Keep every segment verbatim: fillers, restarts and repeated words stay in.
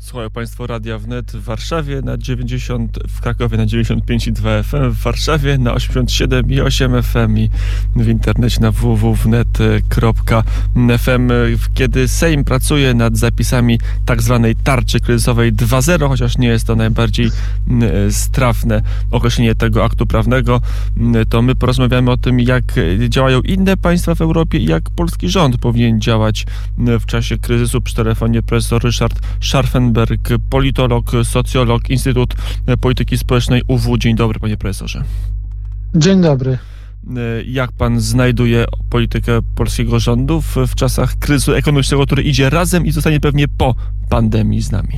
Słuchają Państwo Radia Wnet w Warszawie na dziewięćdziesiąt, w Krakowie na dziewięćdziesiąt pięć i dwa F M, w Warszawie na osiemdziesiąt siedem i osiem F M i w internecie na w w w kropka wnet kropka f m. Kiedy Sejm pracuje nad zapisami tak zwanej tarczy kryzysowej dwa zero, chociaż nie jest to najbardziej strafne określenie tego aktu prawnego, to my porozmawiamy o tym, jak działają inne państwa w Europie i jak polski rząd powinien działać w czasie kryzysu. Przy telefonie profesor Ryszard Scharfenberg, politolog, socjolog, Instytut Polityki Społecznej U W. Dzień dobry, panie profesorze. Dzień dobry. Jak pan znajduje politykę polskiego rządu w, w czasach kryzysu ekonomicznego, który idzie razem i zostanie pewnie po pandemii z nami?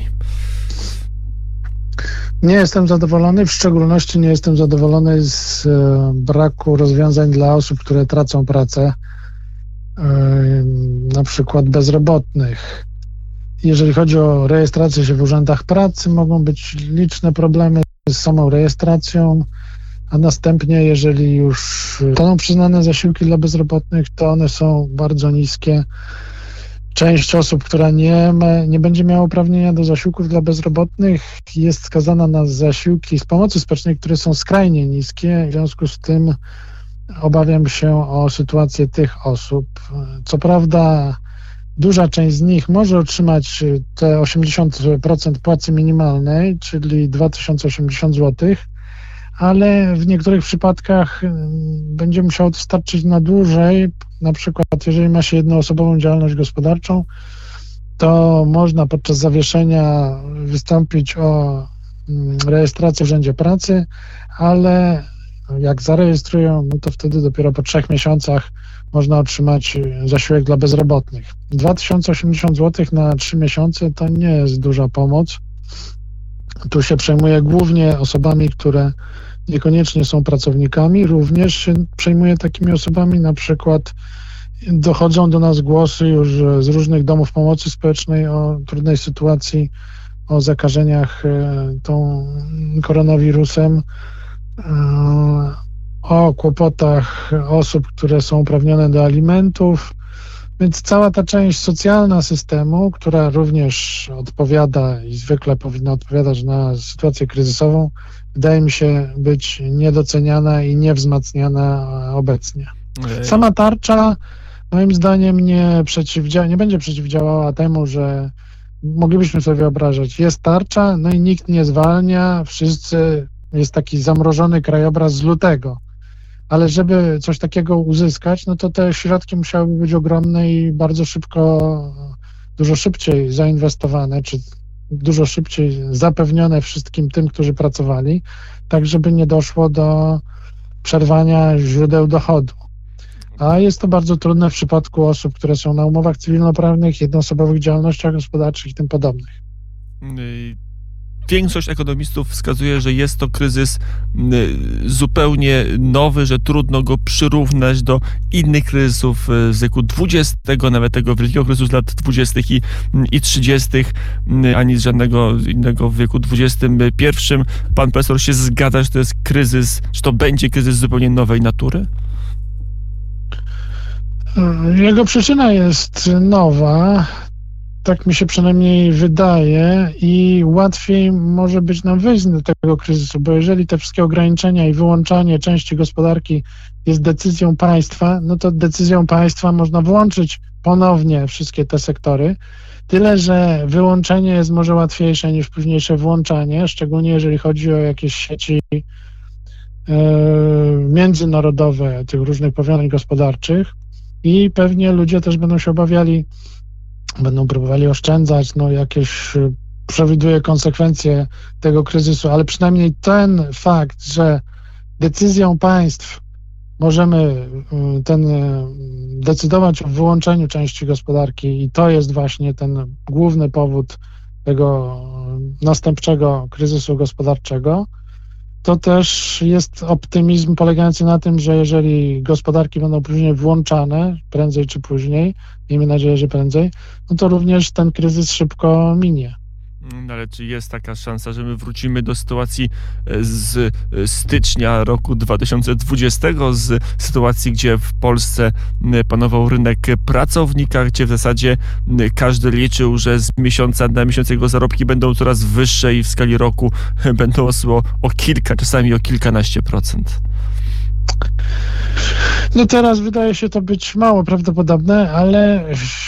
Nie jestem zadowolony, w szczególności nie jestem zadowolony z e, braku rozwiązań dla osób, które tracą pracę, e, na przykład bezrobotnych. Jeżeli chodzi o rejestrację się w urzędach pracy, mogą być liczne problemy z samą rejestracją, a następnie, jeżeli już zostaną przyznane zasiłki dla bezrobotnych, to one są bardzo niskie. Część osób, która nie, ma, nie będzie miała uprawnienia do zasiłków dla bezrobotnych, jest skazana na zasiłki z pomocy społecznej, które są skrajnie niskie. W związku z tym obawiam się o sytuację tych osób. Co prawda duża część z nich może otrzymać te osiemdziesiąt procent płacy minimalnej, czyli dwa tysiące osiemdziesiąt złotych, ale w niektórych przypadkach będzie musiało to starczyć na dłużej. Na przykład, jeżeli ma się jednoosobową działalność gospodarczą, to można podczas zawieszenia wystąpić o rejestrację w urzędzie pracy, ale jak zarejestrują, no to wtedy dopiero po trzech miesiącach można otrzymać zasiłek dla bezrobotnych. dwa tysiące osiemdziesiąt złotych na trzy miesiące to nie jest duża pomoc. Tu się przejmuje głównie osobami, które niekoniecznie są pracownikami. Również się przejmuje takimi osobami, na przykład dochodzą do nas głosy już z różnych domów pomocy społecznej o trudnej sytuacji, o zakażeniach tą koronawirusem, o kłopotach osób, które są uprawnione do alimentów. Więc cała ta część socjalna systemu, która również odpowiada i zwykle powinna odpowiadać na sytuację kryzysową, wydaje mi się być niedoceniana i niewzmacniana obecnie. Sama tarcza moim zdaniem nie, przeciwdzia- nie będzie przeciwdziałała temu, że moglibyśmy sobie wyobrażać, jest tarcza, no i nikt nie zwalnia, wszyscy, jest taki zamrożony krajobraz z lutego. Ale żeby coś takiego uzyskać, no to te środki musiałyby być ogromne i bardzo szybko, dużo szybciej zainwestowane, czy dużo szybciej zapewnione wszystkim tym, którzy pracowali, tak żeby nie doszło do przerwania źródeł dochodu. A jest to bardzo trudne w przypadku osób, które są na umowach cywilnoprawnych, jednoosobowych działalnościach gospodarczych i tym podobnych. Większość ekonomistów wskazuje, że jest to kryzys zupełnie nowy, że trudno go przyrównać do innych kryzysów z wieku dwudziestego, nawet tego wielkiego kryzysu z lat dwudziestych i, i trzydziestych, ani z żadnego innego w wieku dwudziestym pierwszym. Pan profesor się zgadza, że to jest kryzys, że to będzie kryzys zupełnie nowej natury? Jego przyczyna jest nowa. Tak mi się przynajmniej wydaje i łatwiej może być nam wyjść z tego kryzysu, bo jeżeli te wszystkie ograniczenia i wyłączanie części gospodarki jest decyzją państwa, no to decyzją państwa można włączyć ponownie wszystkie te sektory, tyle że wyłączenie jest może łatwiejsze niż późniejsze włączanie, szczególnie jeżeli chodzi o jakieś sieci yy, międzynarodowe tych różnych powiązań gospodarczych i pewnie ludzie też będą się obawiali, będą próbowali oszczędzać, no jakieś przewiduje konsekwencje tego kryzysu, ale przynajmniej ten fakt, że decyzją państw możemy ten, decydować o wyłączeniu części gospodarki i to jest właśnie ten główny powód tego następczego kryzysu gospodarczego, to też jest optymizm polegający na tym, że jeżeli gospodarki będą później włączane, prędzej czy później, miejmy nadzieję, że prędzej, no to również ten kryzys szybko minie. No ale czy jest taka szansa, że my wrócimy do sytuacji z stycznia roku dwa tysiące dwudziestego, z sytuacji, gdzie w Polsce panował rynek pracownika, gdzie w zasadzie każdy liczył, że z miesiąca na miesiąc jego zarobki będą coraz wyższe i w skali roku będą rosły o kilka, czasami o kilkanaście procent? No teraz wydaje się to być mało prawdopodobne, ale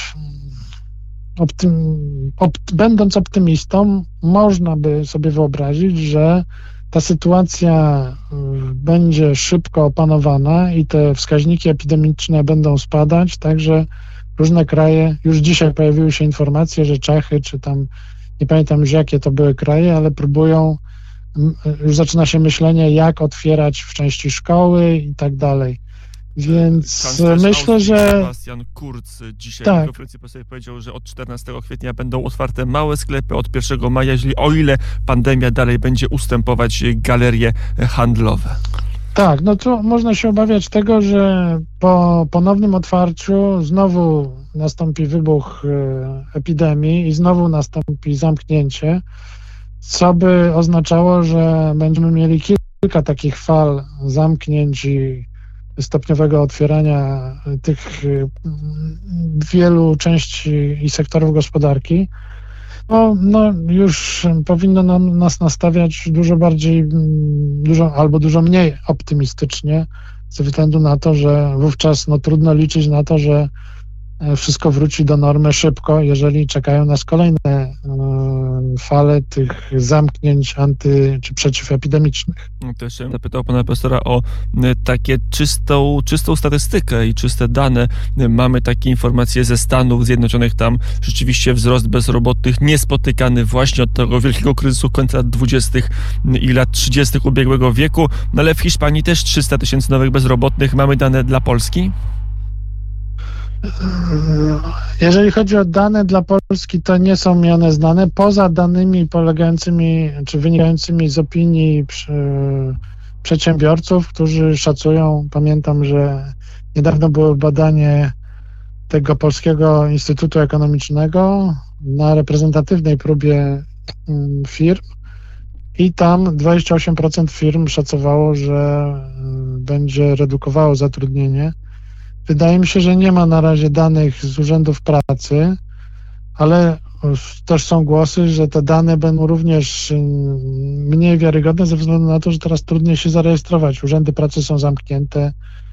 Optym, opt, będąc optymistą, można by sobie wyobrazić, że ta sytuacja będzie szybko opanowana i te wskaźniki epidemiczne będą spadać, także różne kraje, już dzisiaj pojawiły się informacje, że Czechy, czy tam, nie pamiętam już jakie to były kraje, ale próbują, już zaczyna się myślenie, jak otwierać w części szkoły i tak dalej. Więc Kanclerz myślę, Austrii, że... Sebastian Kurz dzisiaj tak. w konferencji prasowej powiedział, że od czternastego kwietnia będą otwarte małe sklepy, od pierwszego maja, jeżeli o ile pandemia dalej będzie ustępować, galerie handlowe. Tak, no to można się obawiać tego, że po ponownym otwarciu znowu nastąpi wybuch epidemii i znowu nastąpi zamknięcie, co by oznaczało, że będziemy mieli kilka takich fal zamknięć i stopniowego otwierania tych wielu części i sektorów gospodarki, no, no już powinno nam, nas nastawiać dużo bardziej, dużo albo dużo mniej optymistycznie, ze względu na to, że wówczas no, trudno liczyć na to, że wszystko wróci do normy szybko, jeżeli czekają nas kolejne e, fale tych zamknięć anty- czy przeciwepidemicznych. Też zapytał pana profesora o takie czystą, czystą statystykę i czyste dane. Mamy takie informacje ze Stanów Zjednoczonych, tam rzeczywiście wzrost bezrobotnych niespotykany właśnie od tego wielkiego kryzysu końca lat dwudziestych i lat trzydziestych ubiegłego wieku, no ale w Hiszpanii też trzysta tysięcy nowych bezrobotnych. Mamy dane dla Polski? Jeżeli chodzi o dane dla Polski, to nie są mi one znane, poza danymi polegającymi, czy wynikającymi z opinii przy, przedsiębiorców, którzy szacują, pamiętam, że niedawno było badanie tego Polskiego Instytutu Ekonomicznego na reprezentatywnej próbie firm i tam dwadzieścia osiem procent firm szacowało, że będzie redukowało zatrudnienie. Wydaje mi się, że nie ma na razie danych z urzędów pracy, ale też są głosy, że te dane będą również mniej wiarygodne ze względu na to, że teraz trudniej się zarejestrować. Urzędy pracy są zamknięte.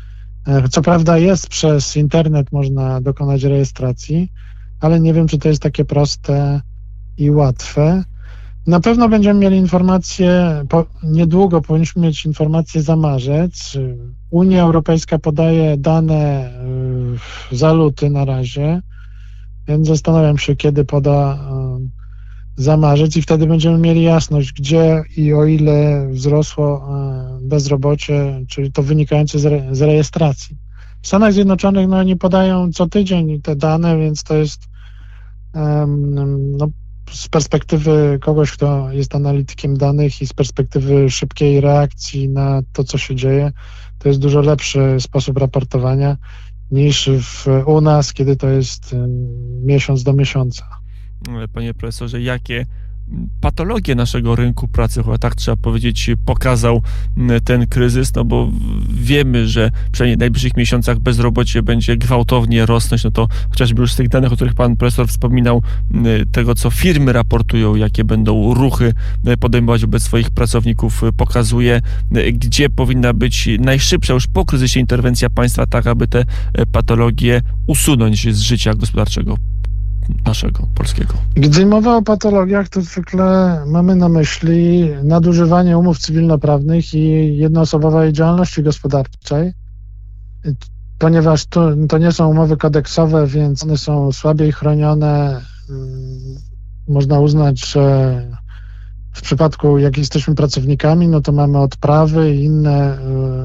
Co prawda jest przez internet można dokonać rejestracji, ale nie wiem, czy to jest takie proste i łatwe. Na pewno będziemy mieli informacje, po, niedługo powinniśmy mieć informacje za marzec. Unia Europejska podaje dane y, za luty na razie, więc zastanawiam się, kiedy poda y, za marzec i wtedy będziemy mieli jasność, gdzie i o ile wzrosło y, bezrobocie, czyli to wynikające z, re, z rejestracji. W Stanach Zjednoczonych no, oni podają co tydzień te dane, więc to jest y, no, z perspektywy kogoś, kto jest analitykiem danych i z perspektywy szybkiej reakcji na to, co się dzieje, to jest dużo lepszy sposób raportowania niż w, u nas, kiedy to jest miesiąc do miesiąca. Panie profesorze, jakie patologie naszego rynku pracy, chyba tak trzeba powiedzieć, pokazał ten kryzys, no bo wiemy, że przynajmniej w najbliższych miesiącach bezrobocie będzie gwałtownie rosnąć, no to chociażby już z tych danych, o których pan profesor wspominał, tego co firmy raportują, jakie będą ruchy podejmować wobec swoich pracowników, pokazuje, gdzie powinna być najszybsza już po kryzysie interwencja państwa, tak aby te patologie usunąć z życia gospodarczego naszego, polskiego. Gdy mowa o patologiach, to zwykle mamy na myśli nadużywanie umów cywilnoprawnych i jednoosobowej działalności gospodarczej, ponieważ to, to nie są umowy kodeksowe, więc one są słabiej chronione. Można uznać, że w przypadku, jak jesteśmy pracownikami, no to mamy odprawy i inne,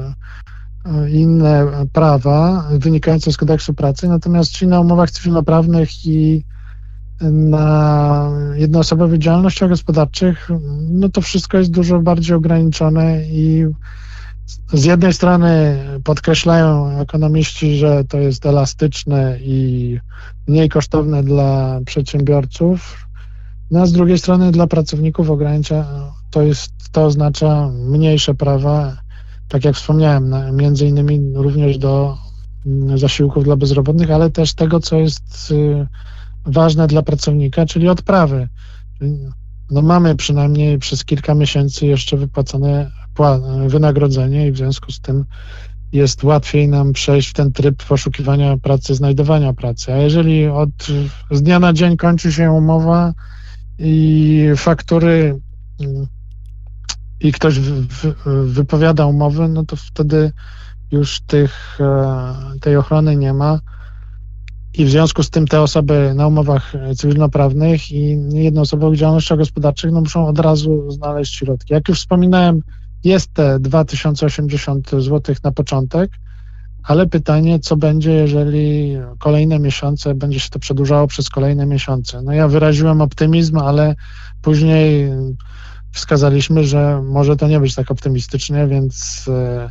inne prawa wynikające z kodeksu pracy, natomiast czy na umowach cywilnoprawnych i na jednoosobowych działalnościach gospodarczych, no to wszystko jest dużo bardziej ograniczone i z jednej strony podkreślają ekonomiści, że to jest elastyczne i mniej kosztowne dla przedsiębiorców, No a z drugiej strony dla pracowników ogranicza, to jest, to oznacza mniejsze prawa, tak jak wspomniałem, na, między innymi również do zasiłków dla bezrobotnych, ale też tego, co jest y, ważne dla pracownika, czyli odprawy. No mamy przynajmniej przez kilka miesięcy jeszcze wypłacone wynagrodzenie i w związku z tym jest łatwiej nam przejść w ten tryb poszukiwania pracy, znajdowania pracy. A jeżeli od, z dnia na dzień kończy się umowa i faktury i ktoś w, w, wypowiada umowy, no to wtedy już tych, tej ochrony nie ma i w związku z tym te osoby na umowach cywilnoprawnych i jednoosobowych działalnościach gospodarczych no muszą od razu znaleźć środki. Jak już wspominałem, jest te dwa tysiące osiemdziesiąt złotych na początek, ale pytanie, co będzie, jeżeli kolejne miesiące, będzie się to przedłużało przez kolejne miesiące. No ja wyraziłem optymizm, ale później wskazaliśmy, że może to nie być tak optymistycznie, więc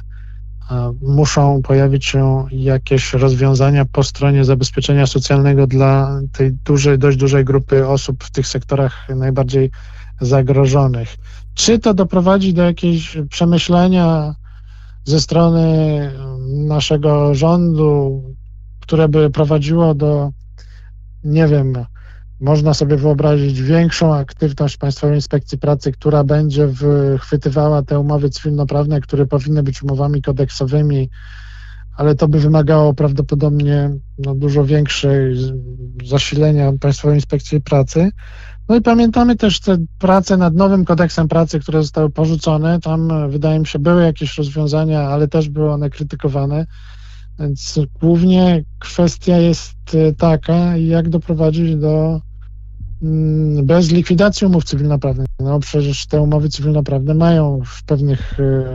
muszą pojawić się jakieś rozwiązania po stronie zabezpieczenia socjalnego dla tej dużej, dość dużej grupy osób w tych sektorach najbardziej zagrożonych. Czy to doprowadzi do jakiegoś przemyślenia ze strony naszego rządu, które by prowadziło do, nie wiem, można sobie wyobrazić większą aktywność Państwowej Inspekcji Pracy, która będzie wychwytywała te umowy cywilnoprawne, które powinny być umowami kodeksowymi, ale to by wymagało prawdopodobnie no, dużo większej zasilenia Państwowej Inspekcji Pracy. No i pamiętamy też te prace nad nowym kodeksem pracy, które zostały porzucone. Tam wydaje mi się były jakieś rozwiązania, ale też były one krytykowane. Więc głównie kwestia jest taka, jak doprowadzić do bez likwidacji umów cywilnoprawnych. No przecież te umowy cywilnoprawne mają w pewnych,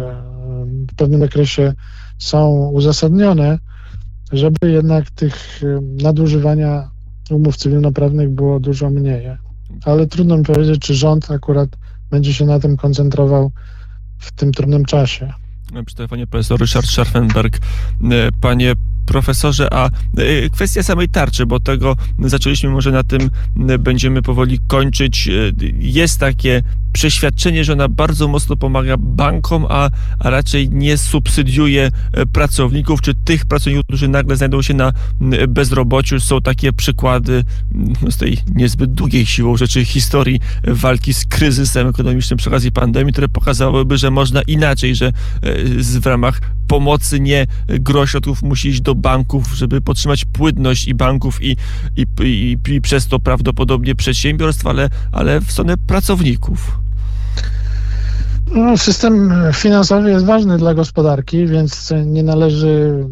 w pewnym zakresie są uzasadnione, żeby jednak tych nadużywania umów cywilnoprawnych było dużo mniej. Ale trudno mi powiedzieć, czy rząd akurat będzie się na tym koncentrował w tym trudnym czasie. Przy telefonie profesor Ryszard Scharfenberg. Panie profesorze, a kwestia samej tarczy, bo tego zaczęliśmy, może na tym będziemy powoli kończyć. Jest takie przeświadczenie, że ona bardzo mocno pomaga bankom, a, a raczej nie subsydiuje pracowników, czy tych pracowników, którzy nagle znajdą się na bezrobociu. Są takie przykłady z tej niezbyt długiej siłą rzeczy historii walki z kryzysem ekonomicznym przy okazji pandemii, które pokazałyby, że można inaczej, że w ramach pomocy nie gro środków musi iść do banków, żeby podtrzymać płynność i banków i, i, i, i przez to prawdopodobnie przedsiębiorstw, ale, ale w stronę pracowników. No, system finansowy jest ważny dla gospodarki, więc nie należy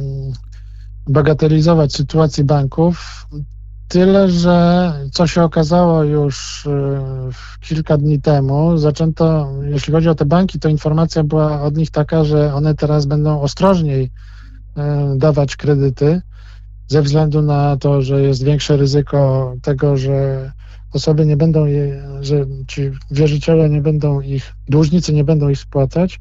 bagatelizować sytuacji banków. Tyle, że co się okazało już kilka dni temu, zaczęto, jeśli chodzi o te banki, to informacja była od nich taka, że one teraz będą ostrożniej dawać kredyty ze względu na to, że jest większe ryzyko tego, że osoby nie będą, je, że ci wierzyciele nie będą ich, dłużnicy nie będą ich spłacać.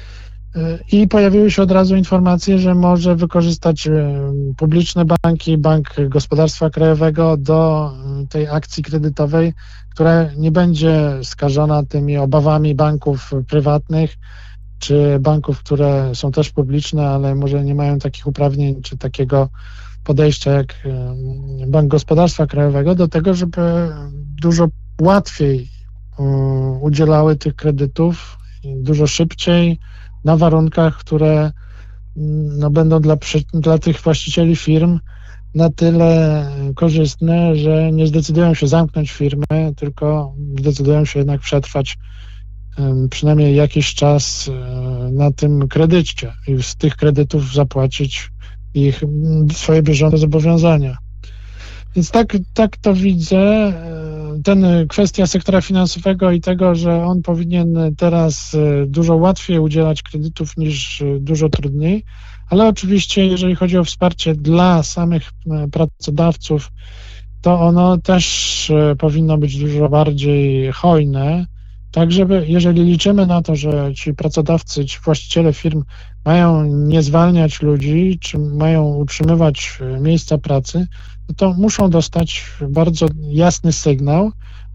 I pojawiły się od razu informacje, że może wykorzystać publiczne banki, Bank Gospodarstwa Krajowego do tej akcji kredytowej, która nie będzie skażona tymi obawami banków prywatnych, czy banków, które są też publiczne, ale może nie mają takich uprawnień, czy takiego podejścia jak Bank Gospodarstwa Krajowego do tego, żeby dużo łatwiej udzielały tych kredytów, dużo szybciej, na warunkach, które no, będą dla, dla tych właścicieli firm na tyle korzystne, że nie zdecydują się zamknąć firmy, tylko zdecydują się jednak przetrwać um, przynajmniej jakiś czas um, na tym kredycie i z tych kredytów zapłacić ich swoje bieżące zobowiązania. Więc tak, tak to widzę. Ten kwestia sektora finansowego i tego, że on powinien teraz dużo łatwiej udzielać kredytów niż dużo trudniej, ale oczywiście jeżeli chodzi o wsparcie dla samych pracodawców, to ono też powinno być dużo bardziej hojne, tak żeby, jeżeli liczymy na to, że ci pracodawcy, ci właściciele firm mają nie zwalniać ludzi, czy mają utrzymywać miejsca pracy, no to muszą dostać bardzo jasny sygnał,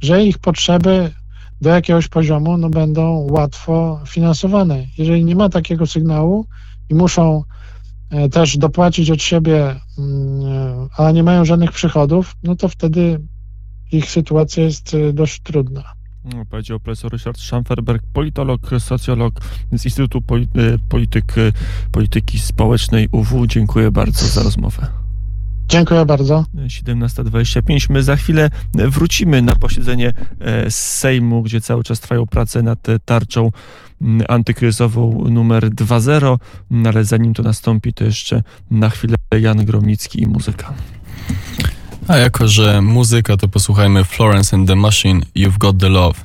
że ich potrzeby do jakiegoś poziomu no, będą łatwo finansowane. Jeżeli nie ma takiego sygnału i muszą też dopłacić od siebie, a nie mają żadnych przychodów, no to wtedy ich sytuacja jest dość trudna. Powiedział profesor Ryszard Schamferberg, politolog, socjolog z Instytutu Polityk, Polityki Społecznej U W. Dziękuję bardzo za rozmowę. Dziękuję bardzo. siedemnasta dwadzieścia pięć. My za chwilę wrócimy na posiedzenie Sejmu, gdzie cały czas trwają prace nad tarczą antykryzysową numer dwa zero, ale zanim to nastąpi, to jeszcze na chwilę Jan Gromnicki i muzyka. A jako że muzyka, to posłuchajmy Florence and the Machine, You've Got the Love.